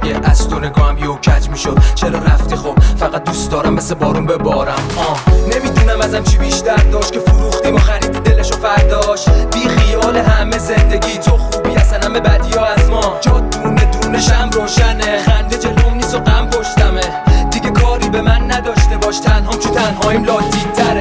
اگه از تو نگاهم یهو کج میشد چرا رفتی؟ خب فقط دوست دارم مثل بارون ببارم. نمیدونم ازم چی بیشتر داشت که فروختیم و خریدی دلشو فرداش. بی خیال همه زندگی تو خوبی اصلا همه بدی ها از ما. جا دونه دونه شم روشنه، خنده جلوم نیست و غم پشتمه. دیگه کاری به من نداشته باش، تنهام چون تنهاییم لادی تره.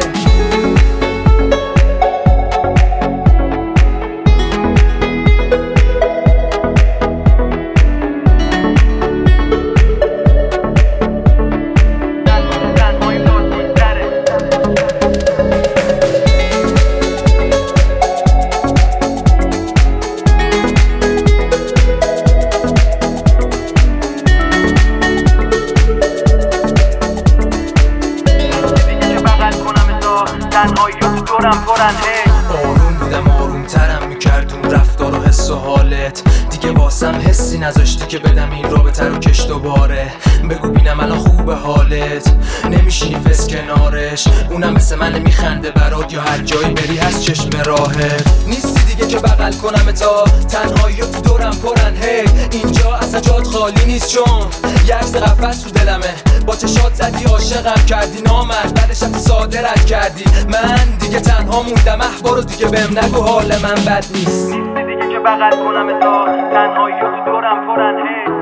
تنهاییات دورم پرن. آروم بودم آروم ترم میکرد اون رفتار و حس و حالت. دیگه واسم حسی نذاشتی که بدم این رابطه رو کش دوباره. بگو بینم الان خوبه حالت، نمیشینی فس کنارش. اونم مثل من میخنده برات یا هر جایی بری از چشم راهت. نیستی دیگه که بغل کنم تا تنهاییات دورم پرن. اینجا اصلا جات خالی نیست چون یه عکس قفس تو دلمه. با چشات زدی عاشقم کردی، نامرد بعدش رفتی ساده رد کردی. من دیگه تنها موندم احبارو دیگه بهم نگو حال من بد نیست. نیستی دیگه که بغل کنم تا تنهاییات دورم پرن.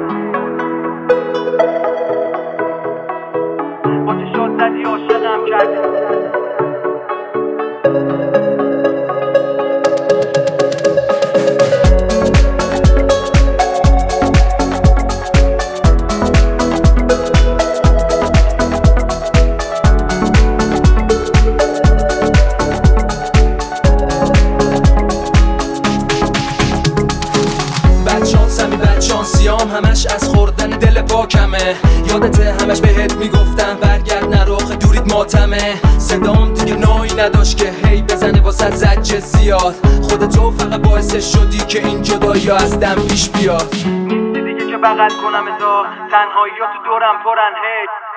با چشات زدی عاشقم کردی. شانسیام همش از خوردن دل پاکمه. یادته همش بهت میگفتم برگرد نرو دورید ماتمه. صدام دیگه نوعی نداشت که هی بزنه واسه زجه زیاد. خودتو فقط باعث شدی که این جدایی از دم پیش بیاد. نیستی دیگه که بغل کنم تا تنهاییات دورم پرن.